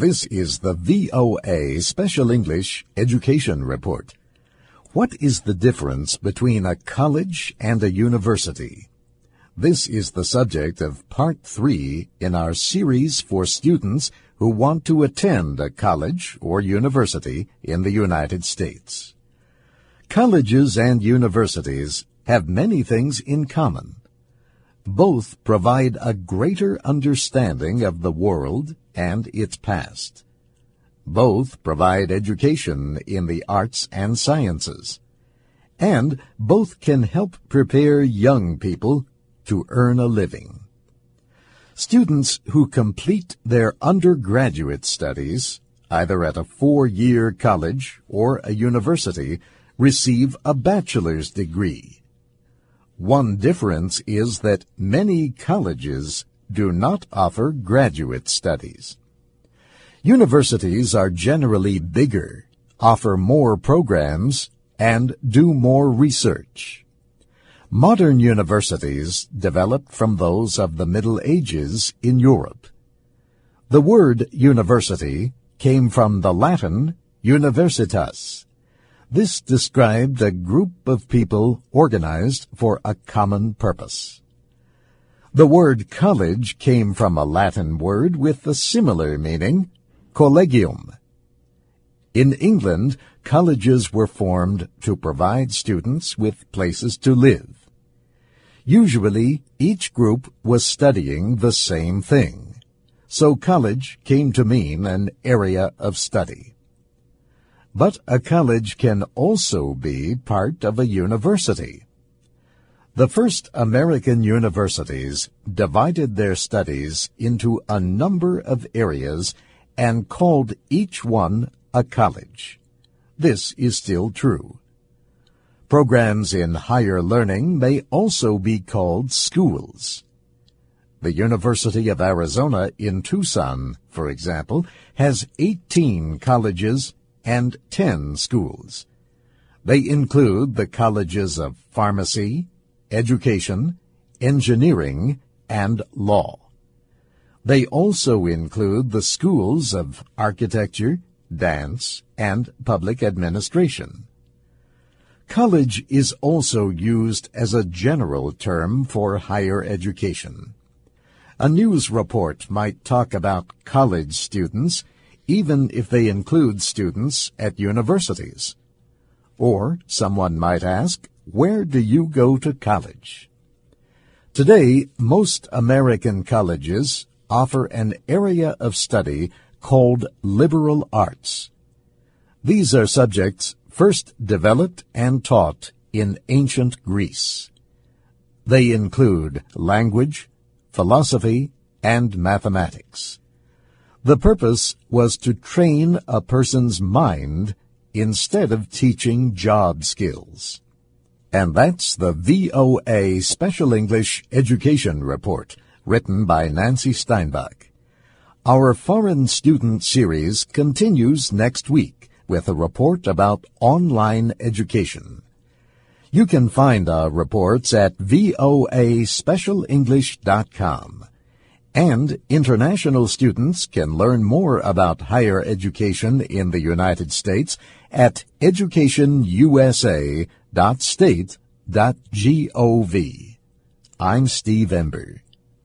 This is the VOA Special English Education Report. What is the difference between a college and a university? This is the subject of Part 3 in our series for students who want to attend a college or university in the United States. Colleges and universities have many things in common. Both provide a greater understanding of the world and its past. Both provide education in the arts and sciences. And both can help prepare young people to earn a living. Students who complete their undergraduate studies, either at a 4-year college or a university, receive a bachelor's degree. One difference is that many colleges do not offer graduate studies. Universities are generally bigger, offer more programs, and do more research. Modern universities developed from those of the Middle Ages in Europe. The word university came from the Latin universitas. This described a group of people organized for a common purpose. The word college came from a Latin word with a similar meaning, collegium. In England, colleges were formed to provide students with places to live. Usually, each group was studying the same thing, so college came to mean an area of study. But a college can also be part of a university. The first American universities divided their studies into a number of areas and called each one a college. This is still true. Programs in higher learning may also be called schools. The University of Arizona in Tucson, for example, has 18 colleges and 10 schools. They include the colleges of pharmacy, education, engineering, and law. They also include the schools of architecture, dance, and public administration. College is also used as a general term for higher education. A news report might talk about college students even if they include students at universities. Or someone might ask, where do you go to college? Today, most American colleges offer an area of study called liberal arts. These are subjects first developed and taught in ancient Greece. They include language, philosophy, and mathematics. The purpose was to train a person's mind instead of teaching job skills. And that's the VOA Special English Education Report, written by Nancy Steinbach. Our Foreign Student Series continues next week with a report about online education. You can find our reports at voaspecialenglish.com. And international students can learn more about higher education in the United States at educationusa.state.gov. I'm Steve Ember.